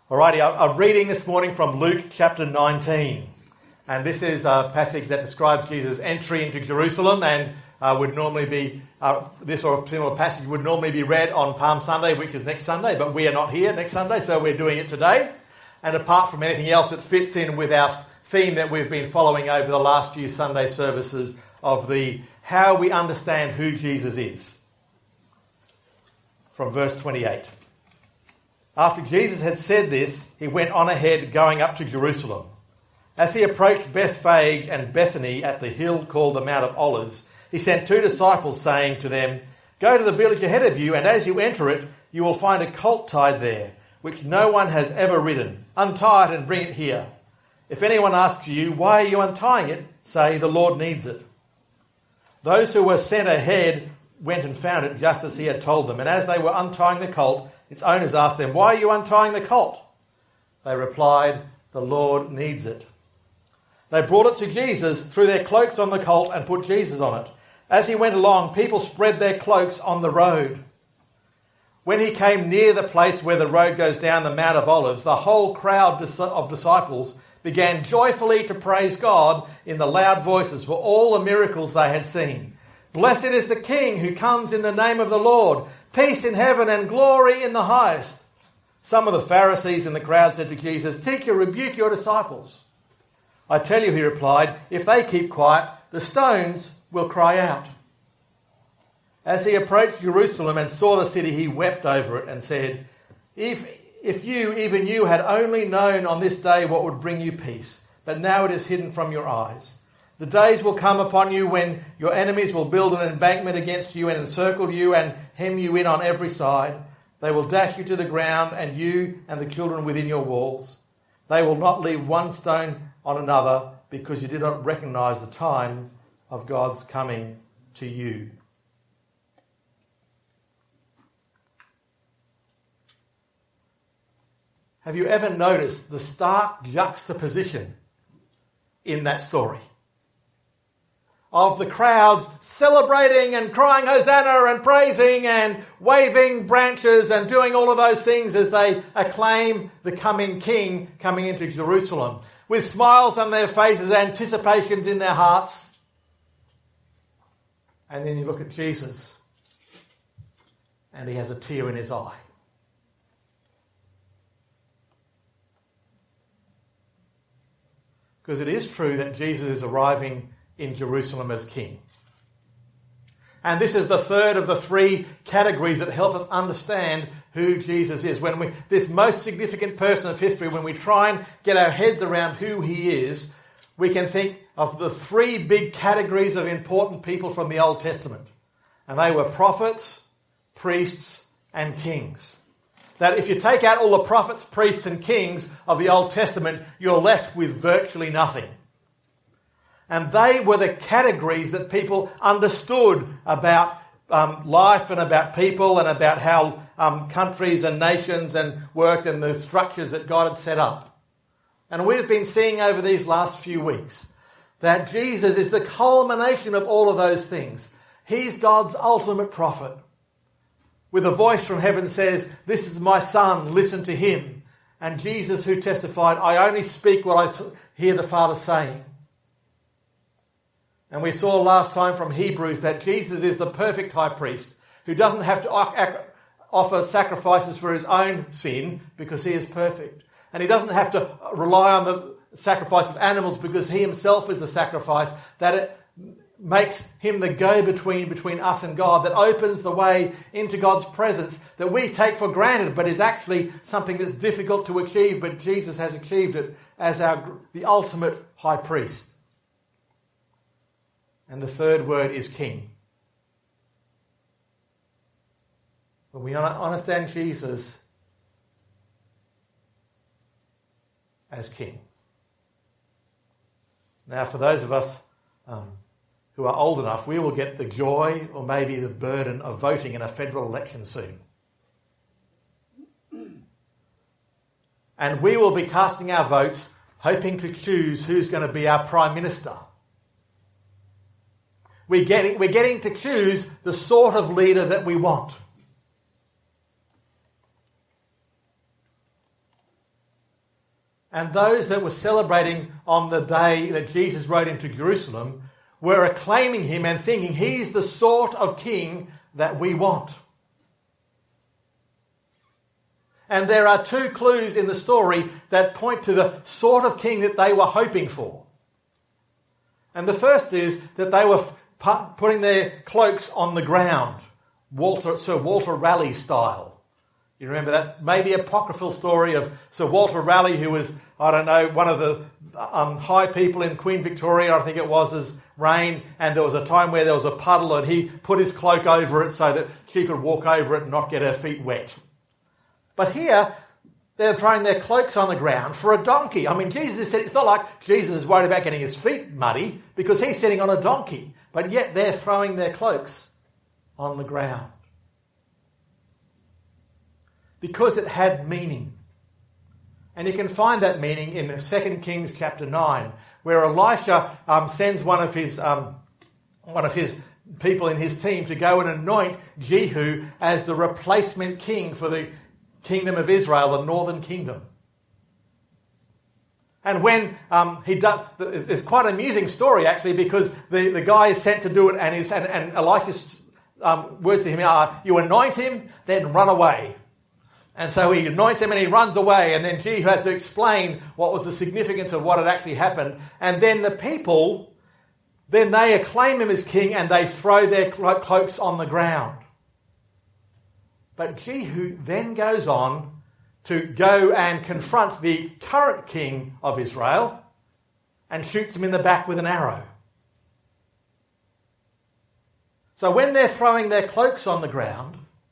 Alrighty, I'm reading this morning from Luke chapter 19. And this is a passage that describes Jesus' entry into Jerusalem and would normally be, this or a similar passage would normally be read on Palm Sunday, which is next Sunday, but we are not here next Sunday, so we're doing it today. And apart from anything else, it fits in with our theme that we've been following over the last few Sunday services of the how we understand who Jesus is. From verse 28. After Jesus had said this, he went on ahead going up to Jerusalem. As he approached Bethphage and Bethany at the hill called the Mount of Olives, he sent 2 disciples, saying to them, "Go to the village ahead of you, and as you enter it, you will find a colt tied there, which no one has ever ridden. Untie it and bring it here. If anyone asks you, 'Why are you untying it?' say, 'The Lord needs it.'" Those who were sent ahead went and found it just as he had told them, and as they were untying the colt, its owners asked them, "Why are you untying the colt?" They replied, "The Lord needs it." They brought it to Jesus, threw their cloaks on the colt and put Jesus on it. As he went along, people spread their cloaks on the road. When he came near the place where the road goes down the Mount of Olives, the whole crowd of disciples began joyfully to praise God in the loud voices for all the miracles they had seen. "Blessed is the King who comes in the name of the Lord. Peace in heaven and glory in the highest." Some of the Pharisees in the crowd said to Jesus, "Teacher, rebuke your disciples." "I tell you," he replied, "if they keep quiet, the stones will cry out." As he approached Jerusalem and saw the city, he wept over it and said, If you, even you, had only known on this day what would bring you peace, but now it is hidden from your eyes. The days will come upon you when your enemies will build an embankment against you and encircle you and hem you in on every side. They will dash you to the ground, and you and the children within your walls. They will not leave one stone on another, because you did not recognize the time of God's coming to you. Have you ever noticed the stark juxtaposition in that story? Of the crowds celebrating and crying Hosanna and praising and waving branches and doing all of those things as they acclaim the coming King coming into Jerusalem, with smiles on their faces, anticipations in their hearts. And then you look at Jesus and he has a tear in his eye. Because it is true that Jesus is arriving in Jerusalem as King. And this is the third of the 3 categories that help us understand who Jesus is. This most significant person of history, when we try and get our heads around who he is, we can think of the 3 big categories of important people from the Old Testament. And they were prophets, priests, and kings. That if you take out all the prophets, priests, and kings of the Old Testament, you're left with virtually nothing. And they were the categories that people understood about life and about people and about how countries and nations and worked and the structures that God had set up. And we've been seeing over these last few weeks that Jesus is the culmination of all of those things. He's God's ultimate prophet. With a voice from heaven says, "This is my son, listen to him." And Jesus who testified, "I only speak what I hear the Father saying." And we saw last time from Hebrews that Jesus is the perfect high priest who doesn't have to offer sacrifices for his own sin because he is perfect. And he doesn't have to rely on the sacrifice of animals because he himself is the sacrifice, that it makes him the go-between between us and God, that opens the way into God's presence that we take for granted but is actually something that's difficult to achieve, but Jesus has achieved it as the ultimate high priest. And the third word is King. When we understand Jesus as King. Now, for those of us who are old enough, we will get the joy or maybe the burden of voting in a federal election soon. And we will be casting our votes hoping to choose who's going to be our Prime Minister. We're getting to choose the sort of leader that we want. and those that were celebrating on the day that Jesus rode into Jerusalem were acclaiming him and thinking he's the sort of king that we want. And there are two clues in the story that point to the sort of king that they were hoping for. And the first is that they were putting their cloaks on the ground, Sir Walter Raleigh style. You remember that maybe apocryphal story of Sir Walter Raleigh, who was, I don't know, one of the high people in Queen Victoria, I think it was, reign, and there was a time where there was a puddle and he put his cloak over it so that she could walk over it and not get her feet wet. But here, they're throwing their cloaks on the ground for a donkey. I mean, Jesus said, it's not like Jesus is worried about getting his feet muddy because he's sitting on a donkey. But yet they're throwing their cloaks on the ground. Because it had meaning. And you can find that meaning in 2 Kings chapter 9, where Elisha sends one of his people in his team to go and anoint Jehu as the replacement king for the kingdom of Israel, the northern kingdom. And when he does, it's quite an amusing story actually, because the guy is sent to do it, and Elisha's words to him are, you anoint him, then run away. And so he anoints him and he runs away, and then Jehu has to explain what was the significance of what had actually happened. And then the people, then they acclaim him as king and they throw their cloaks on the ground. But Jehu then goes on to go and confront the current king of Israel and shoots him in the back with an arrow. So when they're throwing their cloaks on the ground,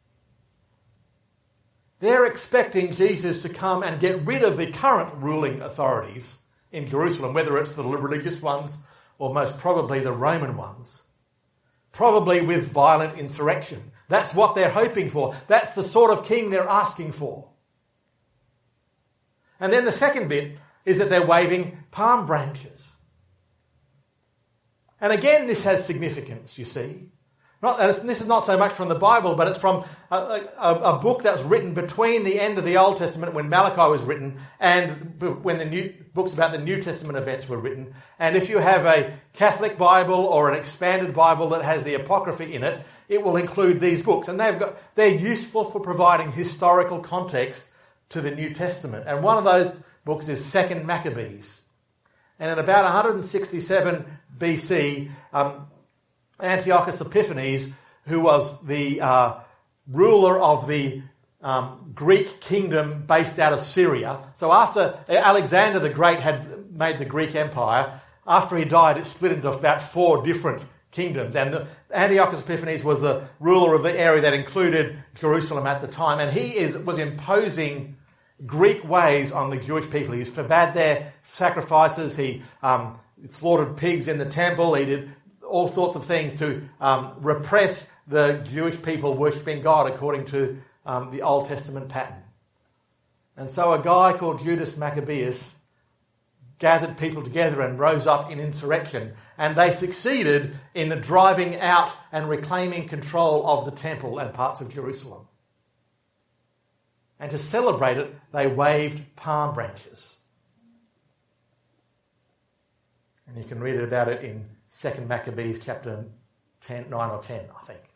they're expecting Jesus to come and get rid of the current ruling authorities in Jerusalem, whether it's the religious ones or most probably the Roman ones, probably with violent insurrection. That's what they're hoping for. That's the sort of king they're asking for. And then the second bit is that they're waving palm branches. And again, this has significance, you see. This is not so much from the Bible, but it's from a book that was written between the end of the Old Testament, when Malachi was written, and when the books about the New Testament events were written. And if you have a Catholic Bible or an expanded Bible that has the Apocrypha in it, it will include these books. And they're useful for providing historical context to the New Testament. And one of those books is 2 Maccabees. And in about 167 BC, Antiochus Epiphanes, who was the ruler of the Greek kingdom based out of Syria. So after Alexander the Great had made the Greek Empire, after he died, it split into about 4 different kingdoms. And Antiochus Epiphanes was the ruler of the area that included Jerusalem at the time. And he was imposing Greek ways on the Jewish people. He forbade their sacrifices. He slaughtered pigs in the temple. He did all sorts of things to repress the Jewish people worshipping God according to the Old Testament pattern. And so a guy called Judas Maccabeus gathered people together and rose up in insurrection, and they succeeded in driving out and reclaiming control of the temple and parts of Jerusalem. And to celebrate it, they waved palm branches. And you can read about it in 2 Maccabees chapter 9 or 10, I think.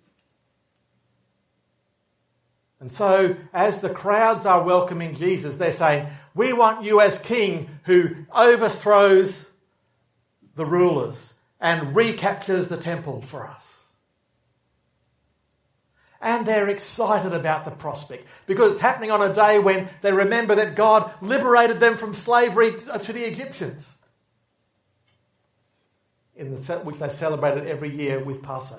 And so, as the crowds are welcoming Jesus, they're saying, we want you as king who overthrows the rulers and recaptures the temple for us. And they're excited about the prospect because it's happening on a day when they remember that God liberated them from slavery to the Egyptians, which they celebrated every year with Passover.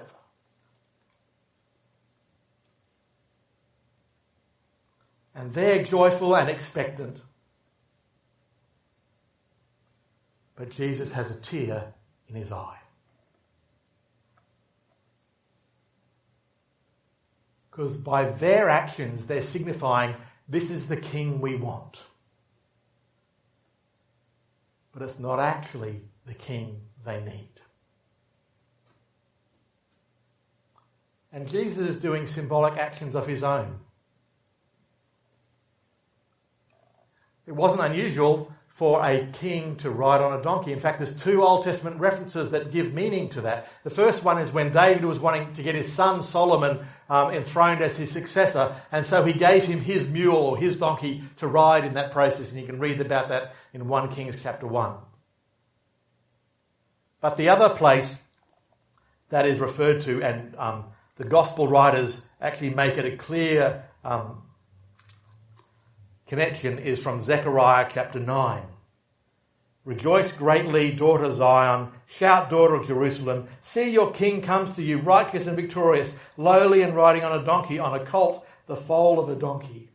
And they're joyful and expectant. But Jesus has a tear in his eye. Because by their actions, they're signifying, this is the king we want. But it's not actually the king they need. And Jesus is doing symbolic actions of his own. It wasn't unusual for a king to ride on a donkey. In fact, there's 2 Old Testament references that give meaning to that. The first one is when David was wanting to get his son Solomon enthroned as his successor, and so he gave him his mule or his donkey to ride in that process, and you can read about that in 1 Kings chapter 1. But the other place that is referred to, and the gospel writers actually make it a clear connection, is from Zechariah chapter 9. Rejoice greatly, daughter Zion. Shout, daughter of Jerusalem. See, your king comes to you, righteous and victorious, lowly and riding on a donkey, on a colt, the foal of a donkey.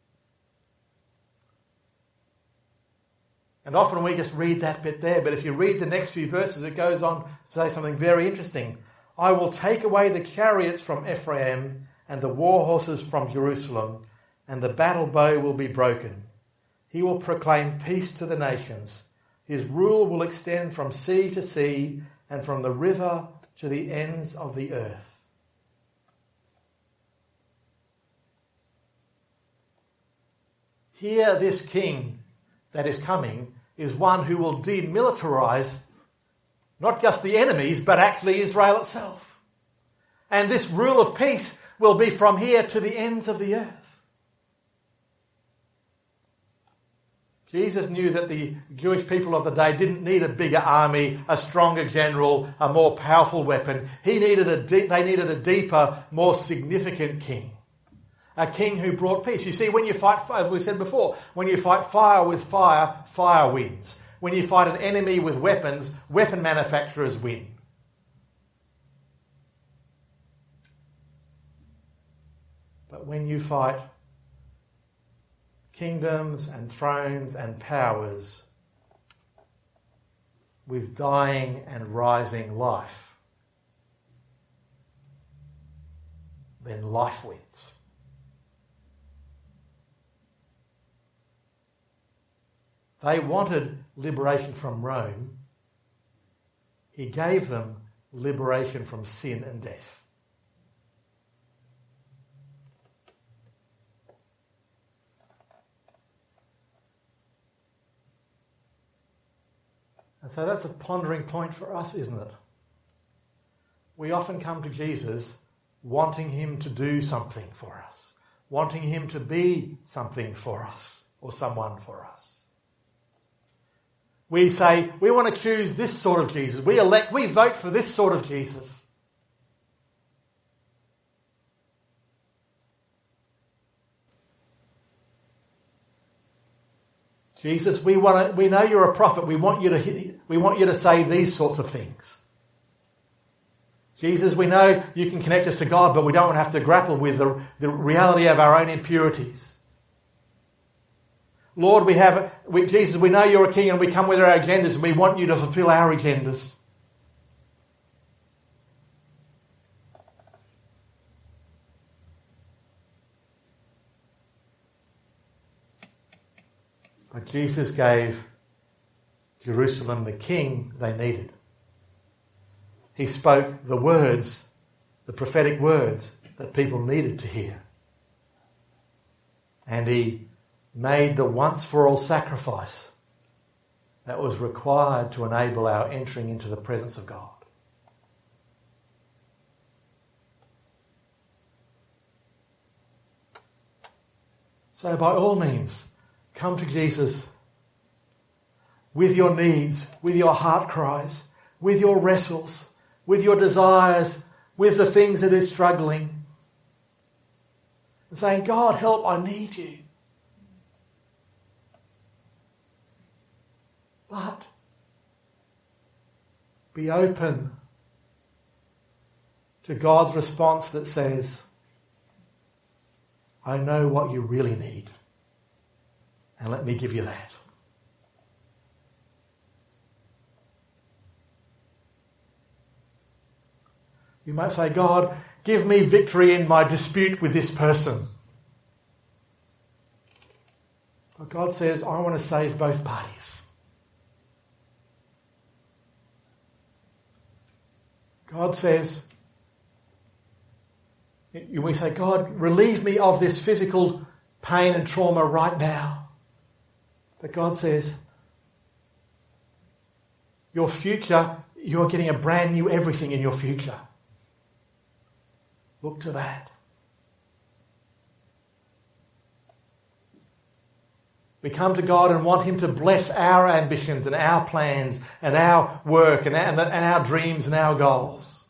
And often we just read that bit there, but if you read the next few verses, it goes on to say something very interesting. I will take away the chariots from Ephraim and the war horses from Jerusalem, and the battle bow will be broken. He will proclaim peace to the nations. His rule will extend from sea to sea and from the river to the ends of the earth. Here, this king that is coming is one who will demilitarize not just the enemies, but actually Israel itself. And this rule of peace will be from here to the ends of the earth. Jesus knew that the Jewish people of the day didn't need a bigger army, a stronger general, a more powerful weapon. They needed a deeper, more significant king. A king who brought peace. You see, when you fight, as we said before, when you fight fire with fire, fire wins. When you fight an enemy with weapons, weapon manufacturers win. But when you fight kingdoms and thrones and powers with dying and rising life, then life wins. They wanted liberation from Rome. He gave them liberation from sin and death. And so that's a pondering point for us, isn't it? We often come to Jesus wanting him to do something for us, wanting him to be something for us or someone for us. We say, we want to choose this sort of Jesus. We vote for this sort of Jesus. Jesus, we know you're a prophet. We want you to say these sorts of things. Jesus, we know you can connect us to God, but we don't have to grapple with the reality of our own impurities. Lord, Jesus, we know you're a king and we come with our agendas and we want you to fulfill our agendas. But Jesus gave Jerusalem the king they needed. He spoke the words, the prophetic words that people needed to hear. And he made the once-for-all sacrifice that was required to enable our entering into the presence of God. So by all means, come to Jesus with your needs, with your heart cries, with your wrestles, with your desires, with the things that are struggling. And saying, God, help, I need you. But be open to God's response that says, I know what you really need, and let me give you that. You might say, God, give me victory in my dispute with this person. But God says, I want to save both parties. God says, we say, God, relieve me of this physical pain and trauma right now. But God says, your future, you're getting a brand new everything in your future. Look to that. We come to God and want him to bless our ambitions and our plans and our work and our dreams and our goals.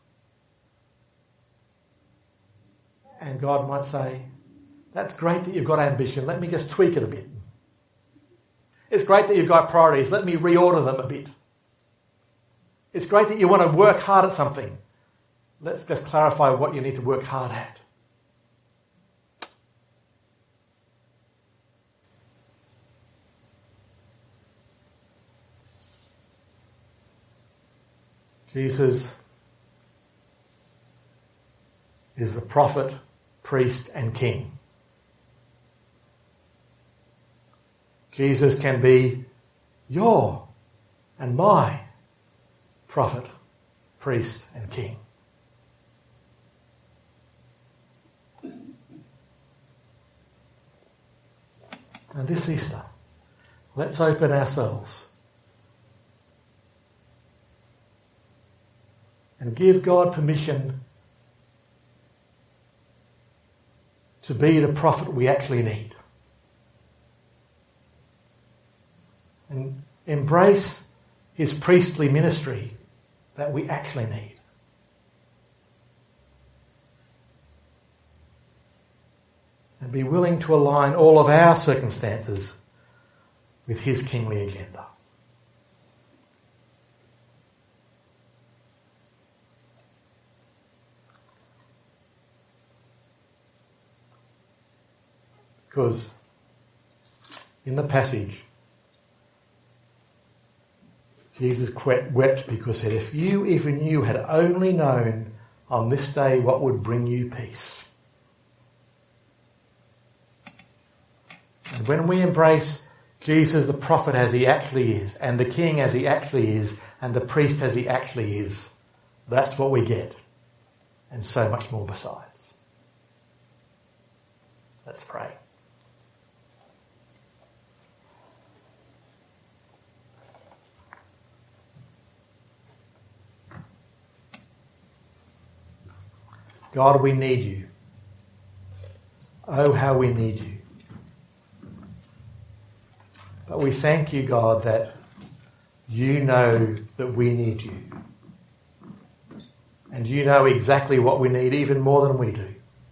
And God might say, that's great that you've got ambition. Let me just tweak it a bit. It's great that you've got priorities. Let me reorder them a bit. It's great that you want to work hard at something. Let's just clarify what you need to work hard at. Jesus is the prophet, priest, and king. Jesus can be your and my prophet, priest, and king. And this Easter, let's open ourselves and give God permission to be the prophet we actually need. And embrace his priestly ministry that we actually need. And be willing to align all of our circumstances with his kingly agenda. Because in the passage, Jesus wept because he said, if you had only known on this day what would bring you peace. And when we embrace Jesus the prophet as he actually is, and the king as he actually is, and the priest as he actually is, that's what we get. And so much more besides. Let's pray. God, we need you. Oh, how we need you. But we thank you, God, that you know that we need you. And you know exactly what we need, even more than we do.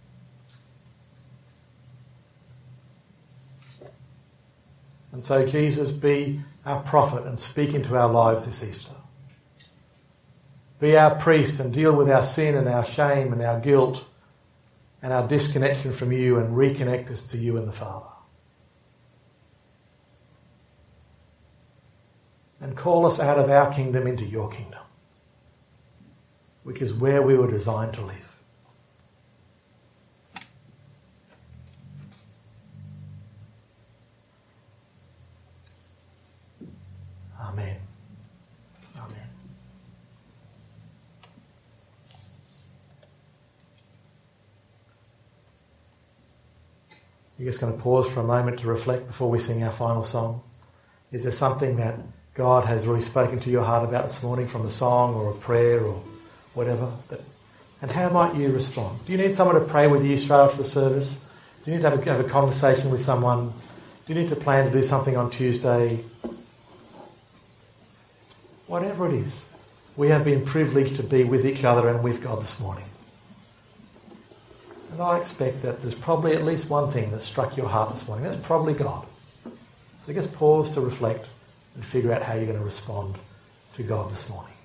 And so, Jesus, be our prophet and speak into our lives this Easter. Be our priest and deal with our sin and our shame and our guilt and our disconnection from you and reconnect us to you and the Father. And call us out of our kingdom into your kingdom, which is where we were designed to live. Amen. Amen. You're just going to pause for a moment to reflect before we sing our final song. Is there something that God has really spoken to your heart about this morning from a song or a prayer or whatever? And how might you respond? Do you need someone to pray with you straight after the service? Do you need to have a conversation with someone? Do you need to plan to do something on Tuesday? Whatever it is, we have been privileged to be with each other and with God this morning. And I expect that there's probably at least one thing that struck your heart this morning. That's probably God. So just pause to reflect and figure out how you're going to respond to God this morning.